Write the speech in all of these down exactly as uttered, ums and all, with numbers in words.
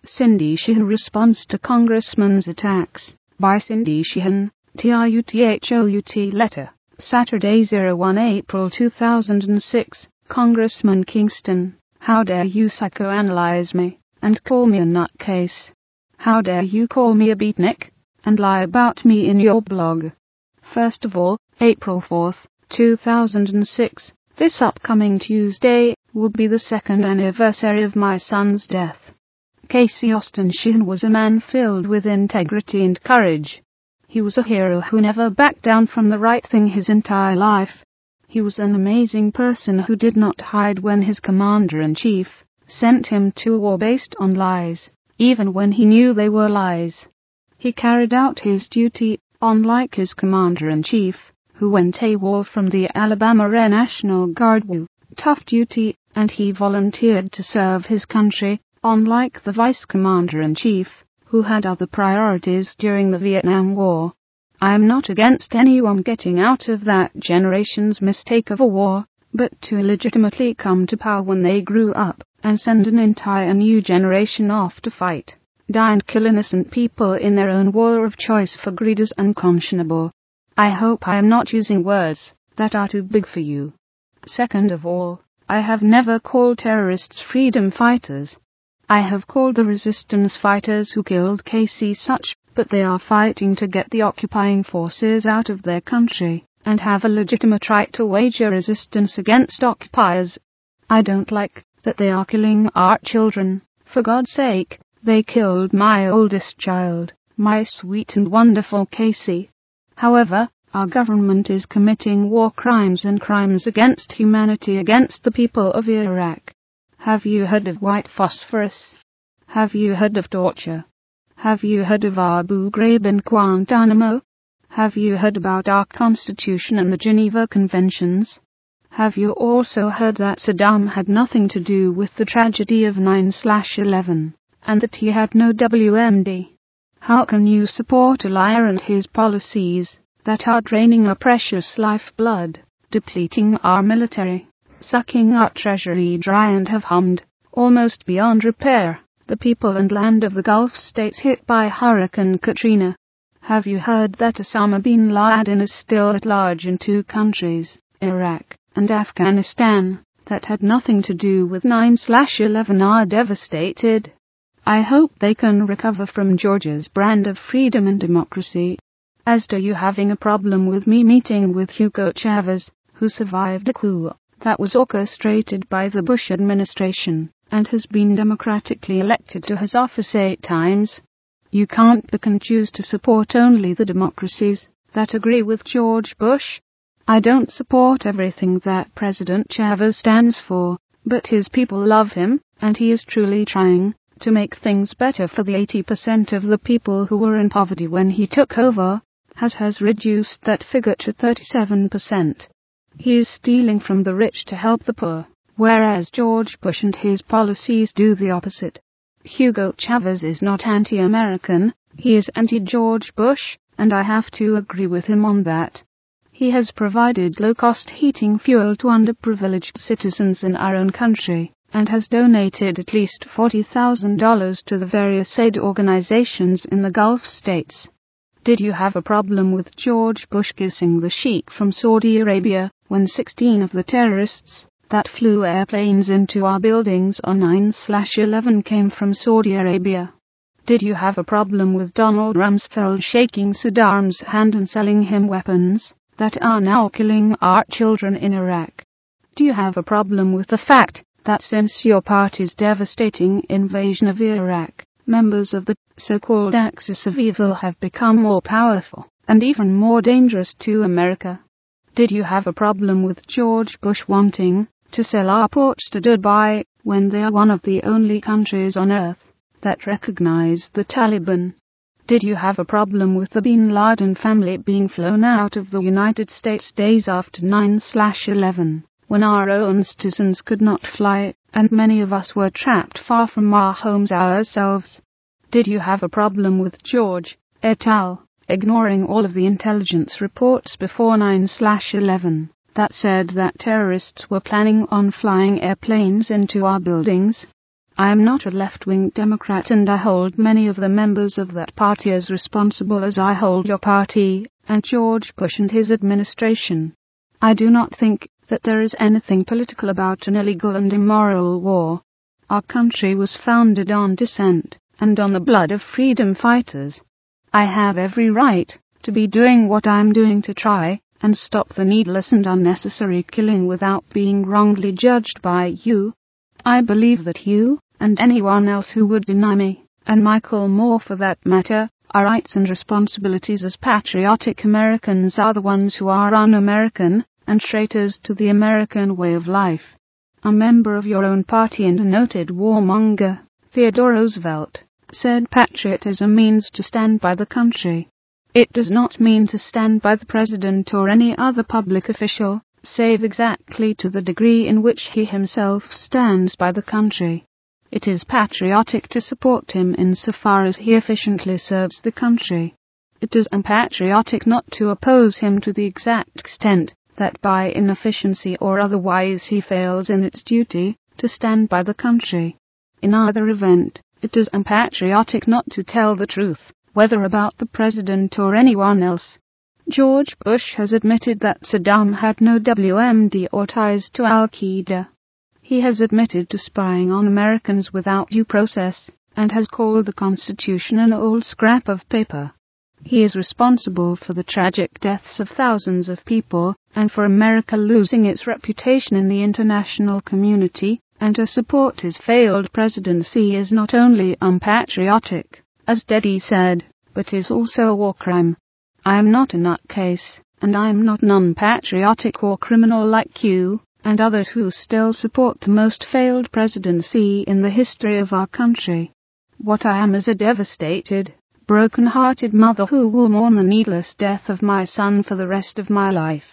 Cindy Sheehan responds to Congressman's attacks. By Cindy Sheehan, T R U T H O U T letter. Saturday, oh one April two thousand six. Congressman Kingston, how dare you psychoanalyze me, and call me a nutcase? How dare you call me a beatnik, and lie about me in your blog? First of all, April fourth, two thousand six, this upcoming Tuesday, will be the second anniversary of my son's death. Casey Austin Sheehan was a man filled with integrity and courage. He was a hero who never backed down from the right thing his entire life. He was an amazing person who did not hide when his commander-in-chief sent him to war based on lies, even when he knew they were lies. He carried out his duty, unlike his commander-in-chief, who went AWOL from the Alabama Air National Guard. Tough duty, and he volunteered to serve his country, unlike the vice commander-in-chief, who had other priorities during the Vietnam War. I am not against anyone getting out of that generation's mistake of a war, but to illegitimately come to power when they grew up, and send an entire new generation off to fight, die and kill innocent people in their own war of choice for greed is unconscionable. I hope I am not using words that are too big for you. Second of all, I have never called terrorists freedom fighters. I have called the resistance fighters who killed Casey such, but they are fighting to get the occupying forces out of their country, and have a legitimate right to wage a resistance against occupiers. I don't like that they are killing our children. For God's sake, they killed my oldest child, my sweet and wonderful Casey. However, our government is committing war crimes and crimes against humanity against the people of Iraq. Have you heard of white phosphorus? Have you heard of torture? Have you heard of Abu Ghraib and Guantanamo? Have you heard about our Constitution and the Geneva Conventions? Have you also heard that Saddam had nothing to do with the tragedy of nine eleven, and that he had no W M D? How can you support a liar and his policies that are draining our precious lifeblood, depleting our military, sucking our treasury dry, and have harmed, almost beyond repair, the people and land of the Gulf states hit by Hurricane Katrina? Have you heard that Osama bin Laden is still at large in two countries, Iraq and Afghanistan, that had nothing to do with nine eleven are devastated? I hope they can recover from Georgia's brand of freedom and democracy. As to you having a problem with me meeting with Hugo Chavez, who survived a coup that was orchestrated by the Bush administration, and has been democratically elected to his office eight times. You can't pick and choose to support only the democracies that agree with George Bush. I don't support everything that President Chavez stands for, but his people love him, and he is truly trying to make things better for the eighty percent of the people who were in poverty when he took over, has has reduced that figure to thirty-seven percent. He is stealing from the rich to help the poor, whereas George Bush and his policies do the opposite. Hugo Chavez is not anti-American, he is anti-George Bush, and I have to agree with him on that. He has provided low-cost heating fuel to underprivileged citizens in our own country, and has donated at least forty thousand dollars to the various aid organizations in the Gulf states. Did you have a problem with George Bush kissing the sheik from Saudi Arabia when sixteen of the terrorists that flew airplanes into our buildings on nine eleven came from Saudi Arabia? Did you have a problem with Donald Rumsfeld shaking Saddam's hand and selling him weapons that are now killing our children in Iraq? Do you have a problem with the fact that since your party's devastating invasion of Iraq, members of the so-called axis of evil have become more powerful and even more dangerous to America? Did you have a problem with George Bush wanting to sell our ports to Dubai when they are one of the only countries on earth that recognize the Taliban? Did you have a problem with the Bin Laden family being flown out of the United States days after nine eleven, when our own citizens could not fly, and many of us were trapped far from our homes ourselves? Did you have a problem with George et al. Ignoring all of the intelligence reports before nine eleven that said that terrorists were planning on flying airplanes into our buildings? I am not a left-wing Democrat, and I hold many of the members of that party as responsible as I hold your party and George Bush and his administration. I do not think that there is anything political about an illegal and immoral war. Our country was founded on dissent and on the blood of freedom fighters. I have every right to be doing what I am doing to try and stop the needless and unnecessary killing without being wrongly judged by you. I believe that you, and anyone else who would deny me, and Michael Moore for that matter, our rights and responsibilities as patriotic Americans are the ones who are un-American and traitors to the American way of life. A member of your own party and a noted warmonger, Theodore Roosevelt, said patriotism means to stand by the country. It does not mean to stand by the president or any other public official, save exactly to the degree in which he himself stands by the country. It is patriotic to support him insofar as he efficiently serves the country. It is unpatriotic not to oppose him to the exact extent that by inefficiency or otherwise he fails in its duty to stand by the country. In either event, it is unpatriotic not to tell the truth, whether about the president or anyone else. George Bush has admitted that Saddam had no W M D or ties to Al-Qaeda. He has admitted to spying on Americans without due process, and has called the Constitution an old scrap of paper. He is responsible for the tragic deaths of thousands of people, and for America losing its reputation in the international community, and to support his failed presidency is not only unpatriotic, as Deddy said, but is also a war crime. I am not a nutcase, and I am not an unpatriotic war criminal like you, and others who still support the most failed presidency in the history of our country. What I am is a devastated, broken-hearted mother who will mourn the needless death of my son for the rest of my life.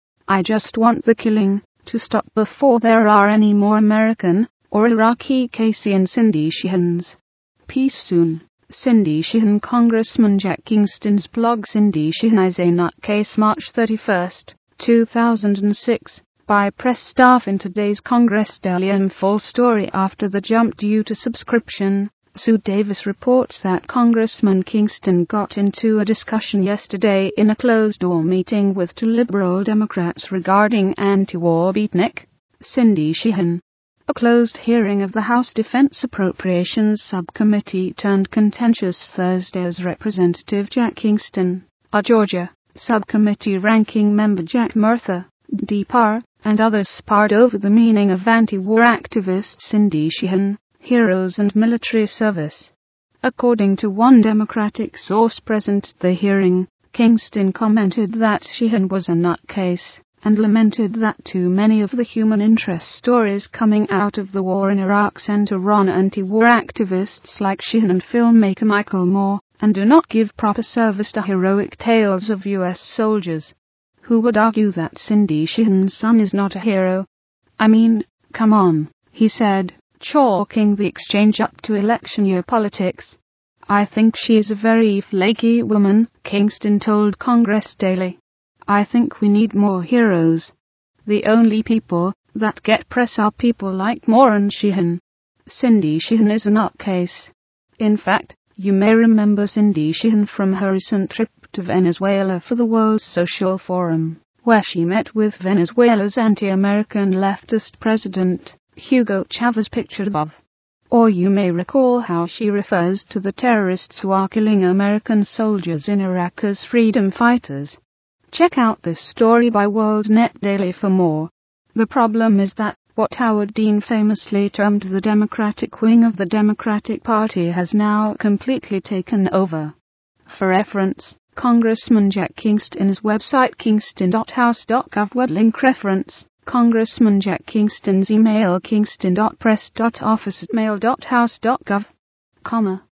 I just want the killing to stop before there are any more American or Iraqi Casey and Cindy Sheehans. Peace soon. Cindy Sheehan. Congressman Jack Kingston's blog. Cindy Sheehan is a nutcase. March thirty-first, two thousand six. By press staff in today's Congress Daily and full story after the jump due to subscription. Sue Davis reports that Congressman Kingston got into a discussion yesterday in a closed-door meeting with two liberal Democrats regarding anti-war beatnik. Cindy Sheehan. A closed hearing of the House Defense Appropriations Subcommittee turned contentious Thursday as Representative Jack Kingston, a Georgia Subcommittee ranking member Jack Murtha, D P R, and others sparred over the meaning of anti-war activist Cindy Sheehan, heroes and military service. According to one Democratic source present at the hearing, Kingston commented that Sheehan was a nutcase, and lamented that too many of the human interest stories coming out of the war in Iraq center on anti-war activists like Sheehan and filmmaker Michael Moore, and do not give proper service to heroic tales of U S soldiers. Who would argue that Cindy Sheehan's son is not a hero? I mean, come on, he said, chalking the exchange up to election year politics. I think she is a very flaky woman, Kingston told Congress Daily. I think we need more heroes. The only people that get press are people like Moore and Sheehan. Cindy Sheehan is a nutcase. In fact, you may remember Cindy Sheehan from her recent trip to Venezuela for the World Social Forum, where she met with Venezuela's anti-American leftist president, Hugo Chavez, pictured above. Or you may recall how she refers to the terrorists who are killing American soldiers in Iraq as freedom fighters. Check out this story by WorldNet Daily for more. The problem is that what Howard Dean famously termed the Democratic wing of the Democratic Party has now completely taken over. For reference, Congressman Jack Kingston's website kingston dot house dot gov web link reference, Congressman Jack Kingston's email kingston dot press dot office at mail dot house dot gov, comma.